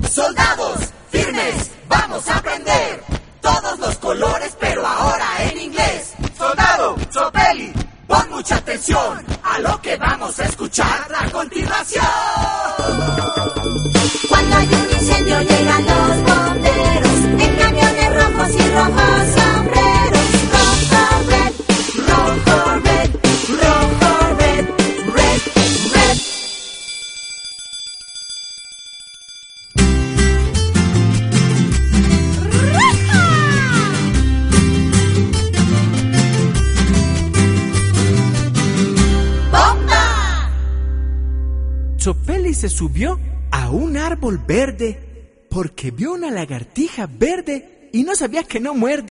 Soldados, firmes, vamos a aprender todos los colores, pero ahora en inglés. Soldado, Zopeli, pon mucha atención a lo que vamos a escuchar a continuación. Cuando hay un incendio llegan los bomberos en camiones rojos y rojos sombreros. Rojo, red, rojo, red, rojo, red, red, red. ¡Bomba! Zopeli se subió a un árbol verde porque vio una lagartija verde y no sabía que no muerde.